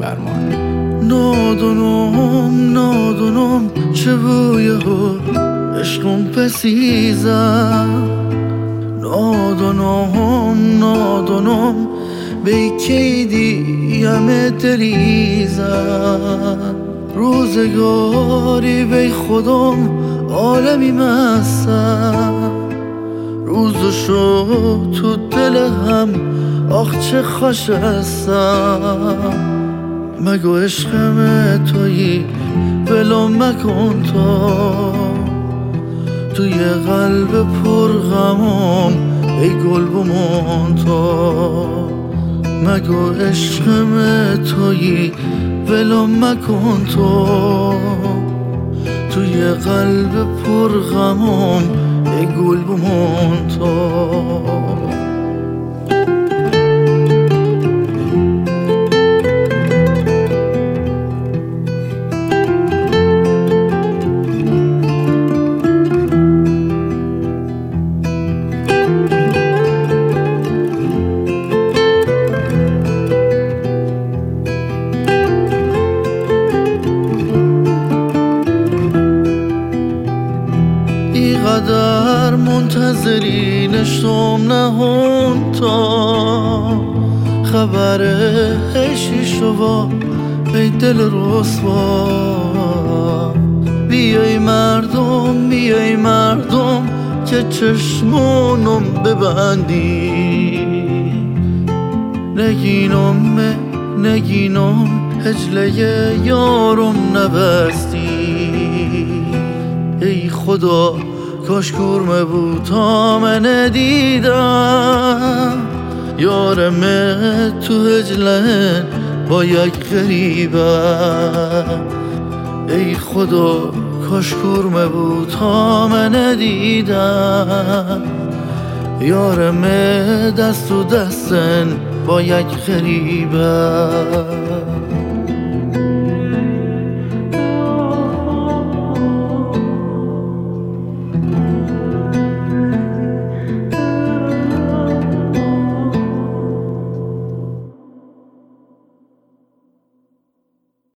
برمان. نادونم چه بویه عشقم پسیزم. نادونم به کی همه دلیزم. روزگاری به خودم عالمی مستم. روزشو تو دل هم آخ چه خوش هستم. مگو عشقم تویی ولم مکن توی قلب پرغمام ای گل بمان مگو عشقم تویی ولم مکن توی قلب پرغمام ای گل بمان قدر منتظری نشتم نهون تا خبر هشی شوا ای دل رسوا. بیای مردم که چشمونم ببندی. نگینم هجله یارم نبستی. ای خدا کاش کورمه بود تا من دیدم. یارمه تو هجله با یک غریبم. ای خدا کاش کورمه بود تا من دیدم. یارمه دست و دستن با یک غریبم.